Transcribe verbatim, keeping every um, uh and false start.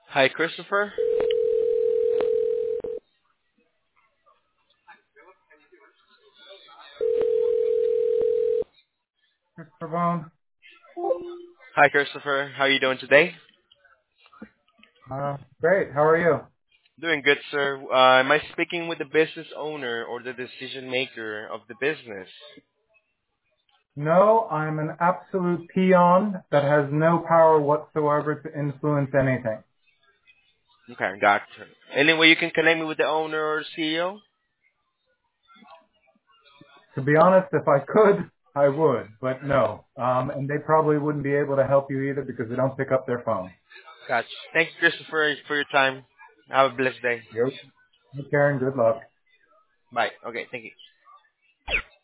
Hi, Christopher. Christopher Bone. Hi, Christopher. How are you doing today? Uh, great. How are you? Doing good, sir. Uh, am I speaking with the business owner or the decision maker of the business? No, I'm an absolute peon that has no power whatsoever to influence anything. Okay, gotcha. Any way you can connect me with the owner or C E O? To be honest, if I could, I would, but no. Um, and they probably wouldn't be able to help you either because they don't pick up their phone. Gotcha. Thank you, Christopher, for your time. Have a blessed day. Yep. Take care and good luck. Bye. Okay, thank you.